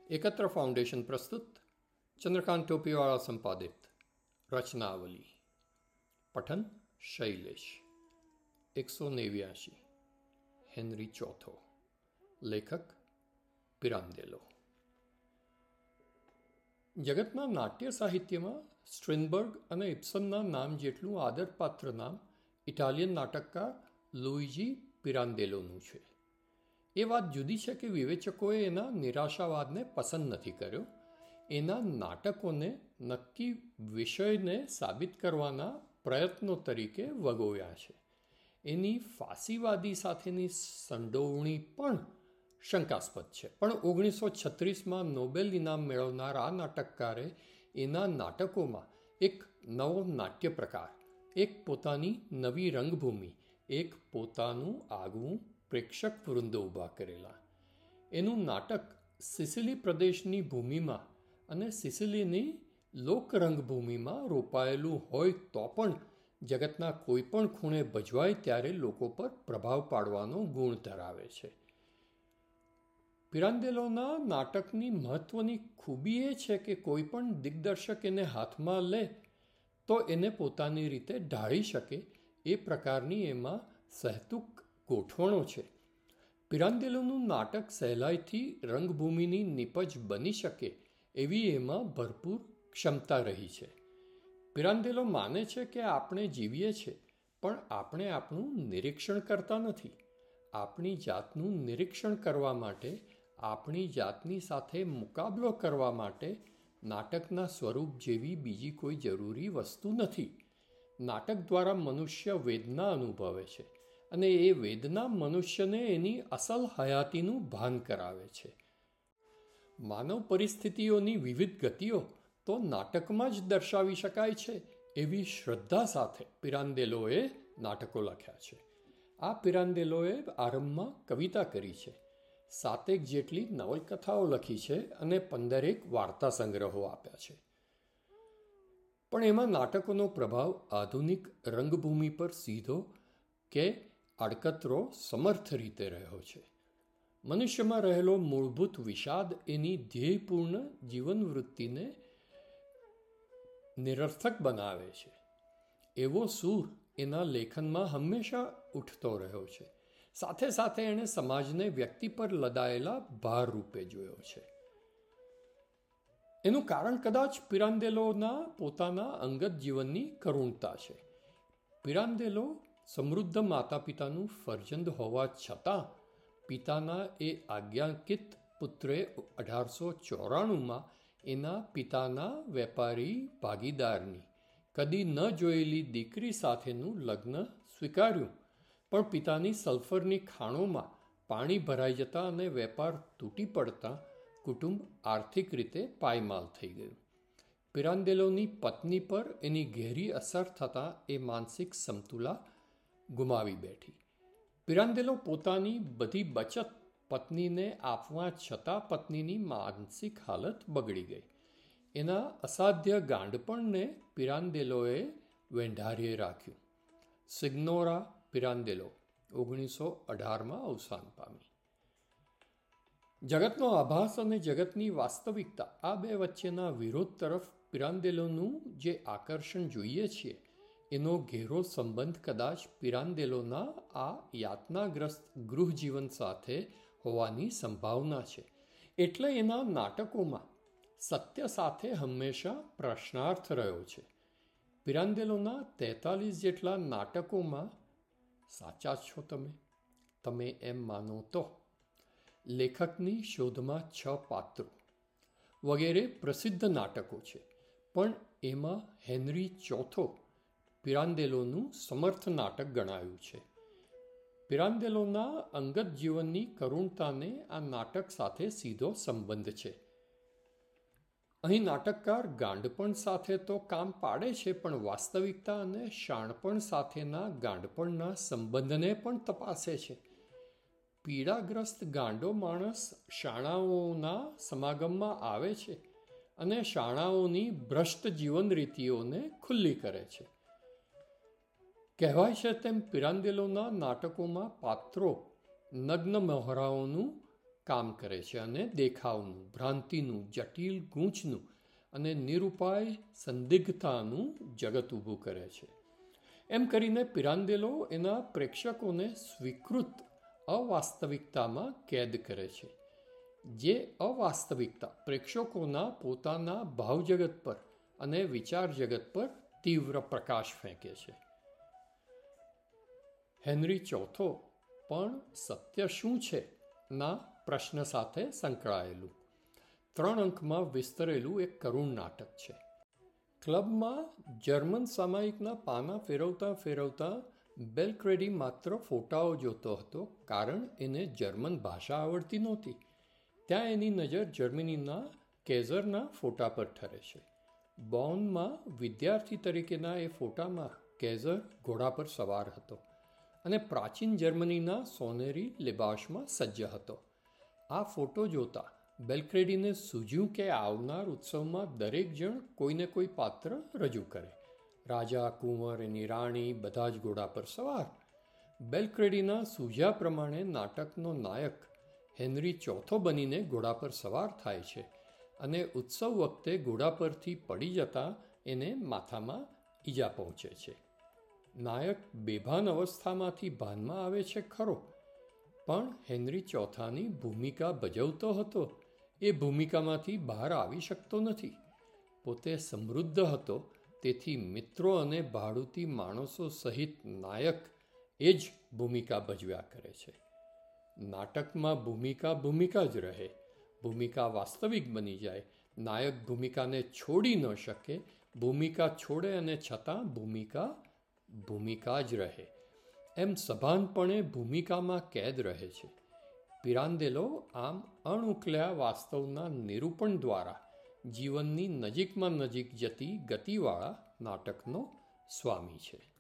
एकत्र फाउंडेशन प्रस्तुत चंद्रकांत टोपीवाला संपादित रचनावली पठन शैलेश 189 हेनरी चौथो लेखक पिरांदेलो। जगतना नाट्य साहित्यમાં સ્ટ્રિનબર્ગ અને ઇબ્સનના નામ જેટલું આદરપાત્ર નામ ઇટાલિયન નાટકકાર લુઇજી પિરાન્દેલોનું છે. એ વાત જુદી છે કે વિવેચકોએ એના નિરાશાવાદને પસંદ નથી કર્યો. એના નાટકોને નક્કી વિષયને સાબિત કરવાના પ્રયત્નો તરીકે વગોવ્યા છે. એની ફાસીવાદી સાથેની સંડોવણી પણ શંકાસ્પદ છે. પણ 1936માં નોબેલ ઇનામ મેળવનાર આ નાટકકારે એના નાટકોમાં એક નવો નાટ્ય પ્રકાર, એક પોતાની નવી રંગભૂમિ, એક પોતાનું આગવું પ્રેક્ષક વૃંદો ઊભા કરેલા. એનું નાટક સિસિલી પ્રદેશની ભૂમિમાં અને સિસિલીની લોકરંગભૂમિમાં રોપાયેલું હોય તો પણ જગતના કોઈ પણ ખૂણે ભજવાય ત્યારે લોકો પર પ્રભાવ પાડવાનો ગુણ ધરાવે છે. પિરાન્દેલોના નાટકની મહત્ત્વની ખૂબી એ છે કે કોઈ પણ દિગ્દર્શક એને હાથમાં લે તો એને પોતાની રીતે ઢાળી શકે એ પ્રકારની એમાં સહેતુક ગોઠવણો છે. પિરાન્દેલોનું નાટક સહેલાઈથી રંગભૂમિની નિપજ બની શકે એવી એમાં ભરપૂર ક્ષમતા રહી છે. પિરાન્દેલો માને છે કે આપણે જીવીએ છીએ પણ આપણે આપણું નિરીક્ષણ કરતા નથી. આપણી જાતનું નિરીક્ષણ કરવા માટે, આપણી જાતની સાથે મુકાબલો કરવા માટે નાટકના સ્વરૂપ જેવી બીજી કોઈ જરૂરી વસ્તુ નથી. નાટક દ્વારા મનુષ્ય વેદના અનુભવે છે અને એ વેદના મનુષ્યને એની અસલ હયાતીનું ભાન કરાવે છે. માનવ પરિસ્થિતિઓની વિવિધ ગતિઓ તો નાટકમાં જ દર્શાવી શકાય છે એવી શ્રદ્ધા સાથે પિરાન્દેલોએ નાટકો લખ્યા છે. આ પિરાન્દેલોએ આરંભમાં કવિતા કરી છે, 7 જેટલી નવલકથાઓ લખી છે અને 15 વાર્તા સંગ્રહો આપ્યા છે. પણ એમાં નાટકોનો પ્રભાવ આધુનિક રંગભૂમિ પર સીધો કે આડકતરો સમર્થ રીતે રહ્યો છે. મનુષ્યમાં રહેલો મૂળભૂત વિષાદ એની ધ્યેયપૂર્ણ જીવનવૃત્તિને નિરર્થક બનાવે છે. એવો સૂર એના લેખનમાં હંમેશા ઉઠતો રહ્યો છે. સાથે સાથે એણે સમાજને વ્યક્તિ પર લદાયેલા ભાર રૂપે જોયો છે. એનું કારણ કદાચ પિરાન્દેલોના પોતાના અંગત જીવનની કરુણતા છે. પિરાન્દેલો સમૃદ્ધ માતા પિતાનું ફરજંદ હોવા છતાં પિતાના એ આજ્ઞાંકિત પુત્રે 1894માં એના પિતાના વેપારી ભાગીદારની કદી ન જોયેલી દીકરી સાથેનું લગ્ન સ્વીકાર્યું. પણ પિતાની સલ્ફરની ખાણોમાં પાણી ભરાઈ જતાં અને વેપાર તૂટી પડતાં કુટુંબ આર્થિક રીતે પાયમાલ થઈ ગયું. પિરાન્દેલોની પત્ની પર એની ઘેરી અસર થતાં એ માનસિક સમતુલા ગુમાવી બેઠી. પિરાન્દેલો પોતાની બધી બચત પત્નીને આપવા છતાં પત્નીની માનસિક હાલત બગડી ગઈ. એના અસાધ્ય ગાંડપણને પિરાન્દેલોએ વેંઢારીએ રાખ્યું. સિગ્નોરા પિરાન્દેલો 1918માં અવસાન પામી. જગતનો આભાસ અને જગતની વાસ્તવિકતા, આ બે વચ્ચેના વિરોધ તરફ પિરાન્દેલોનું જે આકર્ષણ જોઈએ છીએ એનો ઘેરો સંબંધ કદાચ પિરાન્દેલોના આ યાતનાગ્રસ્ત ગૃહજીવન સાથે હોવાની સંભાવના છે. એટલે એના નાટકોમાં સત્ય સાથે હંમેશા પ્રશ્નાર્થ રહ્યો છે. પિરાન્દેલોના 43 જેટલા નાટકોમાં સાચા છો તમે એમ માનો તો, લેખકની શોધમાં 6 પાત્રો વગેરે પ્રસિદ્ધ નાટકો છે. પણ એમાં હેનરી ચોથો પિરાન્દેલોનું સમર્થ નાટક ગણાયું છે. પિરાન્દેલોના અંગત જીવનની કરુણતાને આ નાટક સાથે સીધો સંબંધ છે. અહીં નાટકકાર ગાંડપણ સાથે તો કામ પાડે છે પણ વાસ્તવિકતા અને શાણપણ સાથેના ગાંડપણના સંબંધને પણ તપાસે છે. પીડાગ્રસ્ત ગાંડો માણસ શાણાઓના સમાગમમાં આવે છે અને શાણાઓની ભ્રષ્ટ જીવન રીતિઓને ખુલ્લી કરે છે. કહેવાય છે તેમ પિરાન્દેલોના નાટકોમાં પાત્રો નગ્ન મહોરાઓનું કામ કરે છે અને દેખાવનું, ભ્રાંતિનું, જટિલ ગૂંચનું અને નિરુપાય સંદિગ્ધતાનું જગત ઊભું કરે છે. એમ કરીને પિરાન્દેલો એના પ્રેક્ષકોને સ્વીકૃત અવાસ્તવિકતામાં કેદ કરે છે, જે અવાસ્તવિકતા પ્રેક્ષકોના પોતાના ભાવજગત પર અને વિચાર જગત પર તીવ્ર પ્રકાશ ફેંકે છે. હેનરી ચોથો પણ સત્ય શું છે ના પ્રશ્ન સાથે સંકળાયેલું 3 અંકમાં વિસ્તરેલું એક કરુણ નાટક છે. ક્લબમાં જર્મન સામાયિકના પાના ફેરવતા ફેરવતા બેલ્ક્રેડી માત્ર ફોટાઓ જોતો હતો, કારણ એને જર્મન ભાષા આવડતી નહોતી. ત્યાં એની નજર જર્મનીના કેઝરના ફોટા પર ઠરે છે. બોનમાં વિદ્યાર્થી તરીકેના એ ફોટામાં કેઝર ઘોડા પર સવાર હતો અને પ્રાચીન જર્મનીના સોનેરી લિબાસમાં સજ્જ હતો. આ ફોટો જોતા બેલ્ક્રેડીને સૂઝ્યું કે આવનાર ઉત્સવમાં દરેક જણ કોઈને કોઈ પાત્ર રજૂ કરે. રાજા, કુંવર, એની રાણી બધા જ ઘોડા પર સવાર. બેલ્ક્રેડીના સૂઝ્યા પ્રમાણે નાટકનો નાયક હેનરી ચોથો બનીને ઘોડા પર સવાર થાય છે અને ઉત્સવ વખતે ઘોડા પરથી પડી જતા એને માથામાં ઈજા પહોંચે છે. નાયક બેભાન અવસ્થામાંથી ભાનમાં આવે છે ખરો, પણ હેનરી ચોથાની ભૂમિકા ભજવતો હતો એ ભૂમિકામાંથી બહાર આવી શકતો નથી. પોતે સમૃદ્ધ હતો, તેથી મિત્રો અને ભાડૂતી માણસો સહિત નાયક એ જ ભૂમિકા ભજવ્યા કરે છે. નાટકમાં ભૂમિકા જ રહે. ભૂમિકા વાસ્તવિક બની જાય. નાયક ભૂમિકાને છોડી ન શકે. ભૂમિકા છોડે અને છતાં ભૂમિકા જ રહે. એમ સભાનપણે ભૂમિકામાં કેદ રહે છે. પિરાન્દેલો આમ અણઉકલ્યા વાસ્તવના નિરૂપણ દ્વારા જીવનની નજીકમાં નજીક જતી ગતિવાળા નાટકનો સ્વામી છે.